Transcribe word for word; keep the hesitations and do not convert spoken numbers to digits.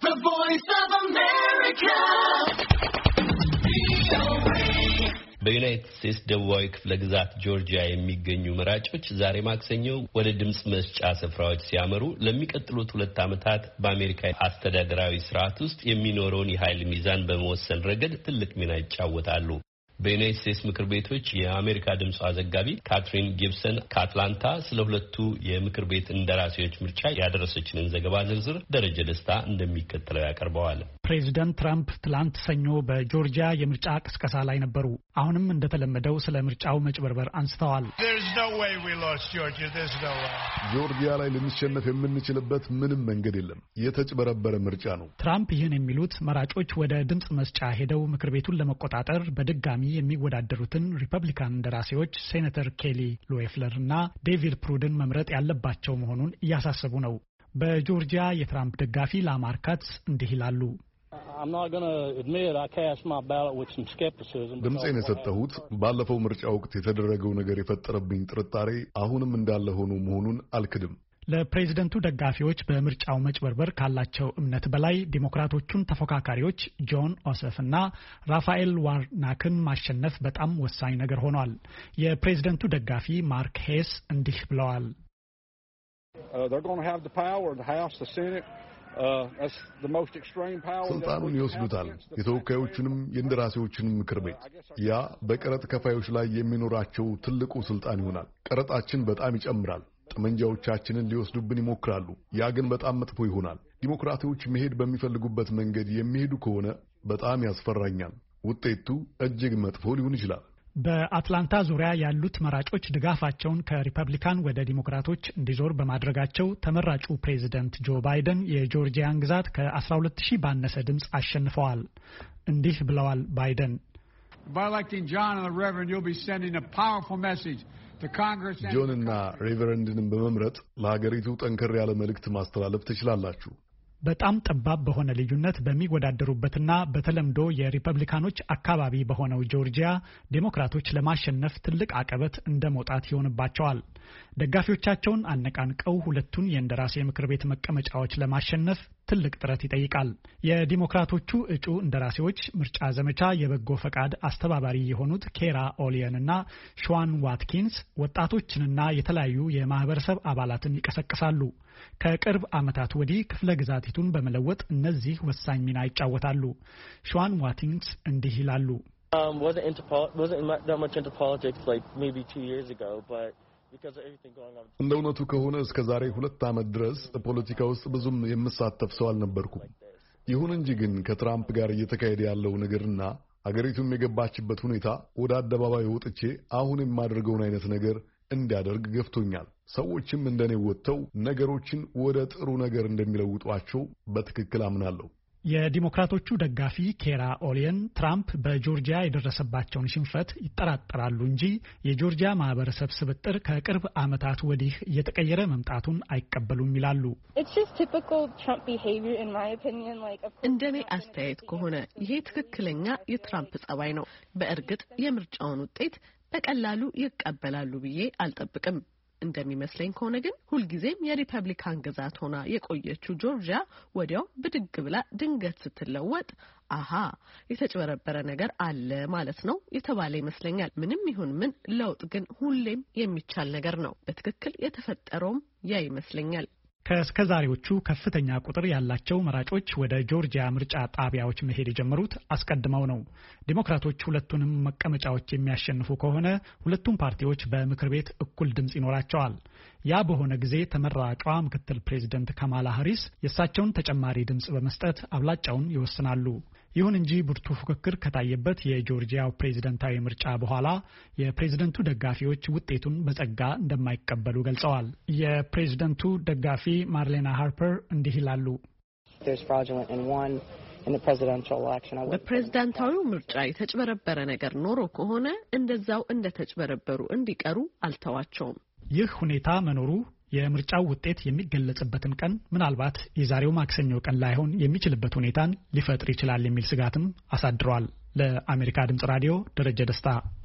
The Voice of America. በዩናይትድ ስቴትስ ደቡባዊ ክፍለ ግዛት ጆርጂያ የሚገኙ መራጮች ዛሬ ማክሰኞ ወደ ድምጽ መስጫ ስፍራዎች ሲያመሩ ለሚቀጥሉት ሁለት ዓመታት በአሜሪካ አስተዳደራዊ ስርዓት ውስጥ የሚኖረውን የኃይል ሚዛን በመወሰን ረገድ ትልቅ ሚና ይጫወታሉ። በዩናይትድ ስቴትስ ምክር ቤቶች የአሜሪካ ድምጽ ዘጋቢ ካትሪን ጊብሰን ከአትላንታ ስለ ሁለቱ የምክር ቤት እንደራሴዎች ምርጫ ያደረሰችንን ዘገባ ዝርዝር ደረጀ ደስታ እንደሚከተለው ያቀርበዋል። ፕሬዚዳንት ትራምፕ ትላንት ሰኞ በጆርጂያ የምርጫ ቅስቀሳ ላይ ነበሩ። አሁንም እንደተለመደው ስለ ምርጫው መጭበርበር አንስተዋል። ጆርጂያ ላይ ልንሸነፍ የምንችልበት ምንም መንገድ የለም፣ የተጭበረበረ ምርጫ ነው። ትራምፕ ይህን የሚሉት መራጮች ወደ ድምጽ መስጫ ሄደው ምክር ቤቱን ለመቆጣጠር በድጋሚ የሚወዳደሩትን ሪፐብሊካን እንደራሴዎች ሴኔተር ኬሊ ሎዌፍለር እና ዴቪድ ፕሩድን መምረጥ ያለባቸው መሆኑን እያሳሰቡ ነው። በጆርጂያ የትራምፕ ደጋፊ ላማር ካትስ እንዲህ ይላሉ። ድምፄን የሰጠሁት ባለፈው ምርጫ ወቅት የተደረገው ነገር የፈጠረብኝ ጥርጣሬ አሁንም እንዳለ ሆኖ መሆኑን አልክድም። ለፕሬዝደንቱ ደጋፊዎች በምርጫው መጭበርበር ካላቸው እምነት በላይ ዲሞክራቶቹን ተፎካካሪዎች ጆን ኦሰፍ እና ራፋኤል ዋርናክን ማሸነፍ በጣም ወሳኝ ነገር ሆኗል። የፕሬዝደንቱ ደጋፊ ማርክ ሄስ እንዲህ ብለዋል። ስልጣኑን ይወስዱታል፣ የተወካዮቹንም የእንደራሴዎችንም ምክር ቤት። ያ በቀረጥ ከፋዮች ላይ የሚኖራቸው ትልቁ ስልጣን ይሆናል። ቀረጣችን በጣም ይጨምራል። ጠመንጃዎቻችንን ሊወስዱብን ይሞክራሉ። ያ ግን በጣም መጥፎ ይሆናል። ዲሞክራቶች መሄድ በሚፈልጉበት መንገድ የሚሄዱ ከሆነ በጣም ያስፈራኛል። ውጤቱ እጅግ መጥፎ ሊሆን ይችላል። በአትላንታ ዙሪያ ያሉት መራጮች ድጋፋቸውን ከሪፐብሊካን ወደ ዲሞክራቶች እንዲዞር በማድረጋቸው ተመራጩ ፕሬዚደንት ጆ ባይደን የጆርጂያን ግዛት ከአስራ ሁለት ሺህ ባነሰ ድምፅ አሸንፈዋል። እንዲህ ብለዋል ባይደን። ጆንና ሬቨረንድንም በመምረጥ ለሀገሪቱ ጠንከር ያለ መልእክት ማስተላለፍ ትችላላችሁ። በጣም ጠባብ በሆነ ልዩነት በሚወዳደሩበትና በተለምዶ የሪፐብሊካኖች አካባቢ በሆነው ጆርጂያ ዴሞክራቶች ለማሸነፍ ትልቅ አቀበት እንደ መውጣት ይሆንባቸዋል። ደጋፊዎቻቸውን አነቃንቀው ሁለቱን የእንደራሴ ምክር ቤት መቀመጫዎች ለማሸነፍ ትልቅ ጥረት ይጠይቃል። የዲሞክራቶቹ እጩ እንደራሴዎች ምርጫ ዘመቻ የበጎ ፈቃድ አስተባባሪ የሆኑት ኬራ ኦሊየን እና ሸዋን ዋትኪንስ ወጣቶችንና የተለያዩ የማህበረሰብ አባላትን ይቀሰቅሳሉ። ከቅርብ ዓመታት ወዲህ ክፍለ ግዛቲቱን በመለወጥ እነዚህ ወሳኝ ሚና ይጫወታሉ። ሸዋን ዋትኪንስ እንዲህ ይላሉ። እንደ እውነቱ ከሆነ እስከ ዛሬ ሁለት ዓመት ድረስ ፖለቲካ ውስጥ ብዙም የምሳተፍ ሰው አልነበርኩም። ይሁን እንጂ ግን ከትራምፕ ጋር እየተካሄደ ያለው ነገርና አገሪቱም የገባችበት ሁኔታ ወደ አደባባይ ወጥቼ አሁን የማደርገውን አይነት ነገር እንዲያደርግ ገፍቶኛል። ሰዎችም እንደኔ ወጥተው ነገሮችን ወደ ጥሩ ነገር እንደሚለውጧቸው በትክክል አምናለሁ። የዲሞክራቶቹ ደጋፊ ኬራ ኦሊየን ትራምፕ በጆርጂያ የደረሰባቸውን ሽንፈት ይጠራጠራሉ እንጂ የጆርጂያ ማህበረሰብ ስብጥር ከቅርብ ዓመታት ወዲህ እየተቀየረ መምጣቱን አይቀበሉም ይላሉ። እንደኔ አስተያየት ከሆነ ይሄ ትክክለኛ የትራምፕ ጸባይ ነው። በእርግጥ የምርጫውን ውጤት በቀላሉ ይቀበላሉ ብዬ አልጠብቅም። እንደሚመስለኝ ከሆነ ግን ሁልጊዜም የሪፐብሊካን ግዛት ሆና የቆየችው ጆርጂያ ወዲያው ብድግ ብላ ድንገት ስትለወጥ አሃ የተጭበረበረ ነገር አለ ማለት ነው የተባለ ይመስለኛል። ምንም ይሁን ምን ለውጥ ግን ሁሌም የሚቻል ነገር ነው። በትክክል የተፈጠረውም ያ ይመስለኛል። ከእስከዛሬዎቹ ከፍተኛ ቁጥር ያላቸው መራጮች ወደ ጆርጂያ ምርጫ ጣቢያዎች መሄድ የጀመሩት አስቀድመው ነው። ዲሞክራቶች ሁለቱንም መቀመጫዎች የሚያሸንፉ ከሆነ ሁለቱም ፓርቲዎች በምክር ቤት እኩል ድምጽ ይኖራቸዋል። ያ በሆነ ጊዜ ተመራጯ ምክትል ፕሬዚደንት ካማላ ሃሪስ የእሳቸውን ተጨማሪ ድምጽ በመስጠት አብላጫውን ይወስናሉ። ይሁን እንጂ ብርቱ ፉክክር ከታየበት የጆርጂያው ፕሬዝዳንታዊ ምርጫ በኋላ የፕሬዝዳንቱ ደጋፊዎች ውጤቱን በጸጋ እንደማይቀበሉ ገልጸዋል። የፕሬዝዳንቱ ደጋፊ ማርሌና ሃርፐር እንዲህ ይላሉ። በፕሬዝዳንታዊው ምርጫ የተጭበረበረ ነገር ኖሮ ከሆነ እንደዛው እንደተጭበረበሩ እንዲቀሩ አልተዋቸውም። ይህ ሁኔታ መኖሩ የምርጫው ውጤት የሚገለጽበትን ቀን ምናልባት የዛሬው ማክሰኞ ቀን ላይሆን የሚችልበት ሁኔታን ሊፈጥር ይችላል የሚል ስጋትም አሳድሯል። ለአሜሪካ ድምጽ ራዲዮ ደረጀ ደስታ።